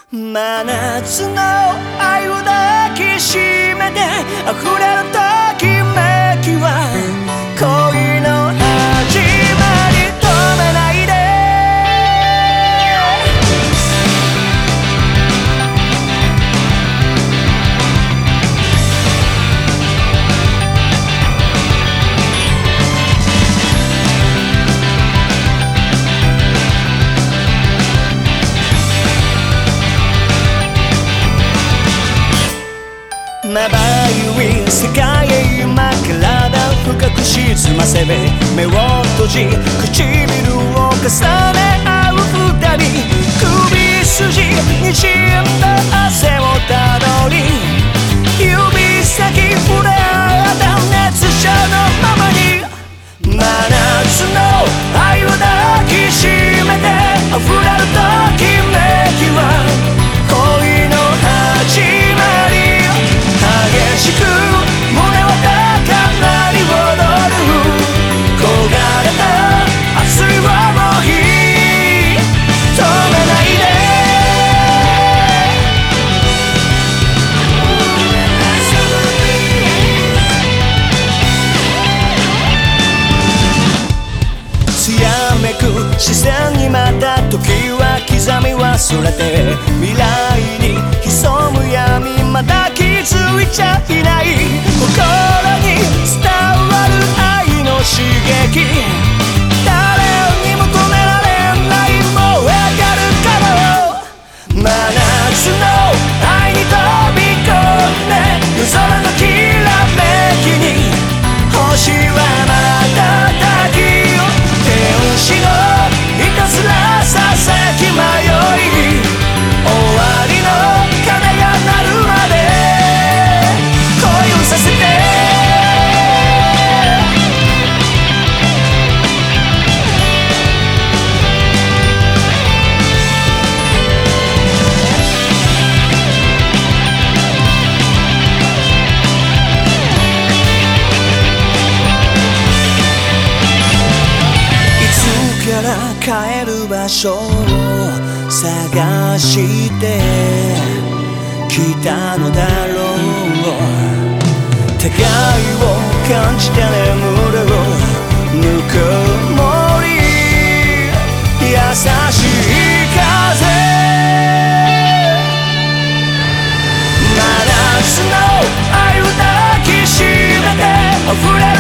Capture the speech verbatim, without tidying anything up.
真夏の愛を抱きしめて溢れるときめきは恋の始まり止めないでまばゆい世界へ今体深く沈ませべ目を閉じ唇を重ね合う二人首筋にじんだ汗をたどり指先触れ合った熱射のままに真夏の愛を抱きしめて溢れるときめきは恋の始まり激しく胸は高鳴り踊る焦がれた熱い想い止めないで艶めく視線にまた時は刻み忘れて未来に潜む闇まだ気づいちゃいない心に伝わる愛の刺激誰にも止められない燃え上がるから真夏の愛に飛び込んで夜空のきらめきに星は瞬き天使のいたずらささやき迷い終わりの鐘が鳴るまで恋をさせていつから帰る場所を探してきたのだろう互いを感じて眠るぬくもり優しい風真夏の愛を抱きしめて溢れ